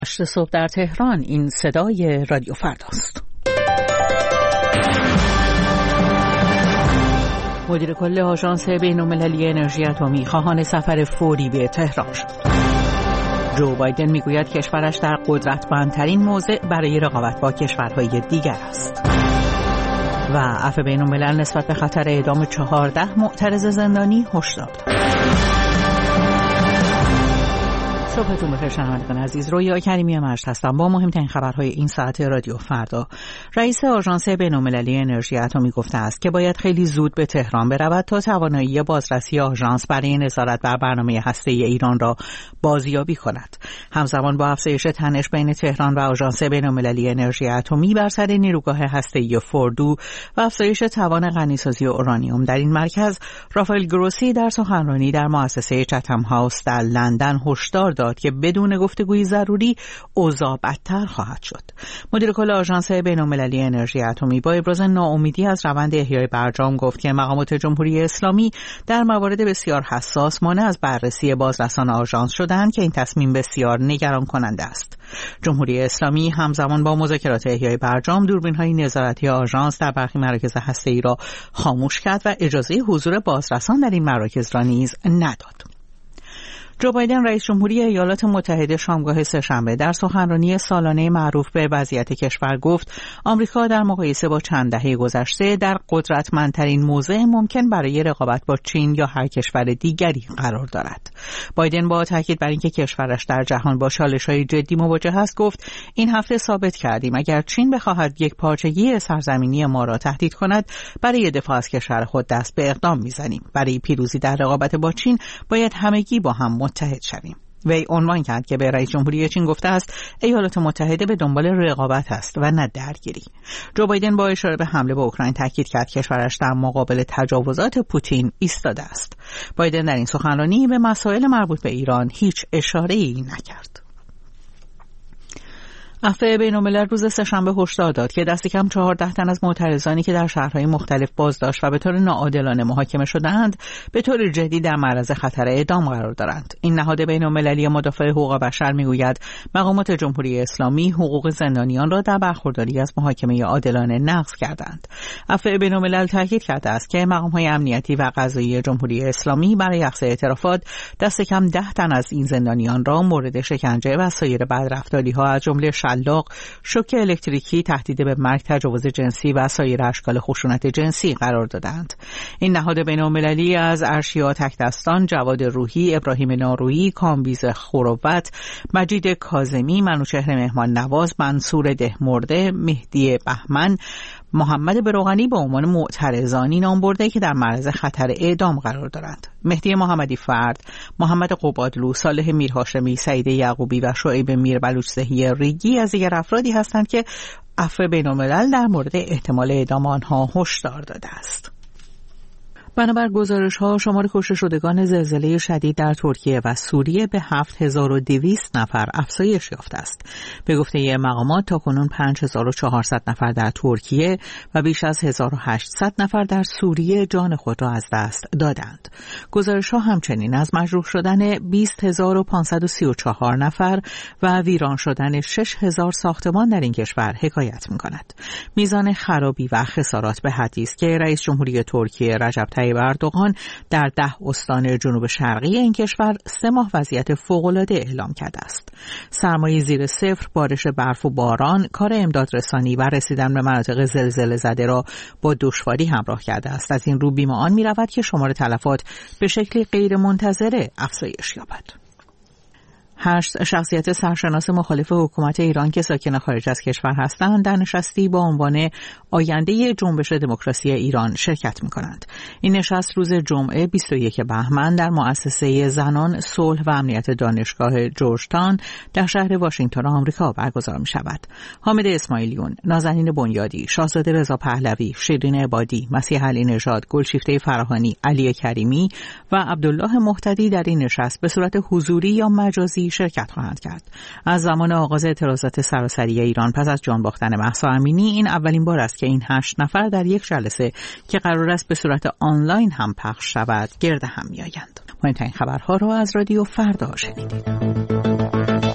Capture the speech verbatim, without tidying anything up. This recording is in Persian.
هشت صبح در تهران. این صدای رادیو فرداست. مدیر کل آژانس بین‌المللی انرژی اتمی خواهان سفر فوری به تهران شد. جو بایدن میگوید کشورش در قدرتمندترین موضع برای رقابت با کشورهای دیگر است. و عفو بین‌الملل نسبت به خطر اعدام چهارده معترض زندانی هشدار داد. صبحتون بخیر شنوندگان عزیز. رویا کریمی مجد هستم با مهمترین خبرهای این ساعت رادیو فردا. رئیس آژانس بین‌المللی انرژی اتمی گفته است که باید خیلی زود به تهران برود تا توانایی بازرسی آژانس برای نظارت بر برنامه هسته‌ای ایران را بازیابی کند. همزمان با افزایش تنش بین تهران و آژانس بین‌المللی انرژی اتمی بر سر نیروگاه هسته‌ای فوردو و افزایش توان غنیسازی اورانیوم در این مرکز، رافائل گروسی در سخنرانی در مؤسسه چتم هاوس در لندن هشدار داد که بدون گفتگوی ضروری اوضاع بدتر خواهد شد. مدیر کل آژانس بین‌المللی انرژی اتمی با ابراز ناامیدی از روند احیای برجام گفت که مقامات جمهوری اسلامی در موارد بسیار حساس مانع از بررسی بازرسان آژانس شدند که این تصمیم بسیار نگران کننده است. جمهوری اسلامی همزمان با مذاکرات احیای برجام دوربین‌های نظارتی آژانس در برخی مراکز هسته‌ای را خاموش کرد و اجازه حضور بازرسان در این مراکز را نیز نداد. جو بایدن رئیس جمهوری ایالات متحده شامگاه سه‌شنبه در سخنرانی سالانه معروف به وضعیت کشور گفت آمریکا در مقایسه با چند دهه گذشته در قدرتمندترین موضع ممکن برای رقابت با چین یا هر کشور دیگری قرار دارد. بایدن با تاکید بر اینکه کشورش در جهان با چالش‌های جدی مواجه است گفت این هفته ثابت کردیم اگر چین بخواهد یک پارچگی سرزمینی ما را تهدید کند برای دفاع از کشور خود دست به اقدام می‌زنیم. برای پیروزی در رقابت با چین باید همگی با هم متحد شویم. وی عنوان کرد که به رئیس جمهوری چین گفته است ایالات متحده به دنبال رقابت است و نه درگیری. جو بایدن با اشاره به حمله به اوکراین تاکید کرد کشورش در مقابل تجاوزات پوتین ایستاده است. بایدن در این سخنرانی به مسائل مربوط به ایران هیچ اشاره‌ای نکرد. عفو بین‌الملل روز سه‌شنبه هشدار داد که دست کم چهارده تن از معترضانی که در شهرهای مختلف بازداشت و به طور ناعادلانه محاکمه شده‌اند به طور جدی در معرض خطر اعدام قرار دارند. این نهاد بین‌المللی مدافع حقوق بشر میگوید مقامات جمهوری اسلامی حقوق زندانیان را در برخورداری از محاکمه عادلانه نقض کردند. عفو بین‌الملل تاکید کرده است که مقام‌های امنیتی و قضایی جمهوری اسلامی برای اخذ اعترافات دست کم ده تن از این زندانیان را مورد شکنجه و سایر بدرفتاری‌ها از جمله علاق، شوک الکتریکی، تهدید به مرگ، تجاوز جنسی و سایر اشکال خشونت جنسی قرار دادند. این نهاد بین‌المللی از ارشیا تکدستان، جواد روحی، ابراهیم نارویی، کامبیز خوروت، مجید کاظمی، منوچهر مهمان نواز، منصور دهمرده، مهدی بهمن، محمد بروغنی به عنوان معترضانی نام برده که در معرض خطر اعدام قرار دارند. مهدی محمدی فرد، محمد قبادلو، صالح میرهاشمی، سعید یعقوبی و شعیب میربلوچزهی ریگی از دیگر افرادی هستند که عفو بین‌الملل در مورد احتمال اعدام آنها هشدار داده است. بنابر گزارش‌ها شمار کشته شدگان زلزله شدید در ترکیه و سوریه به هفت هزار و دویست نفر افزایش یافته است. به گفته مقامات تاکنون پنج هزار و چهارصد نفر در ترکیه و بیش از هزار و هشتصد نفر در سوریه جان خود را از دست دادند. گزارش‌ها همچنین از مجروح شدن بیست هزار و پانصد و سی و چهار نفر و ویران شدن شش هزار ساختمان در این کشور حکایت می‌کند. میزان خرابی و خسارات به حدی است که رئیس جمهوری ترکیه رجب طیب اردوغان در ده استان جنوب شرقی این کشور سه ماه وضعیت فوق‌العاده اعلام کرده است. سرمایه زیر صفر، بارش برف و باران، کار امدادرسانی و رسیدن به مناطق زلزله زده را با دشواری همراه کرده است. از این رو بیم آن می‌رود که شمار تلفات به شکلی غیرمنتظره افزایش یابد. هشت شخصیت سرشناس مخالف حکومت ایران که ساکن خارج از کشور هستند در نشستی با عنوان آینده جنبش دموکراسی ایران شرکت می‌کنند. این نشست روز جمعه بیست و یکم بهمن در مؤسسه زنان صلح و امنیت دانشگاه جورجتاون در شهر واشنگتن آمریکا برگزار می‌شود. حامد اسماعیلیون، نازنین بنیادی، شاهزاده رضا پهلوی، شیرین عبادی، مسیح علی نژاد، گلشیفته فراهانی، علی کریمی و عبدالله مهتدی در این نشست به صورت حضوری یا مجازی شرکت خواهند کرد. از زمان آغاز اعتراضات سراسری ایران پس از جان باختن مهسا امینی این اولین بار است که این هشت نفر در یک جلسه که قرار است به صورت آنلاین هم پخش شود گرد هم می‌آیند. مهمترین خبرها را از رادیو فردا شنیدید.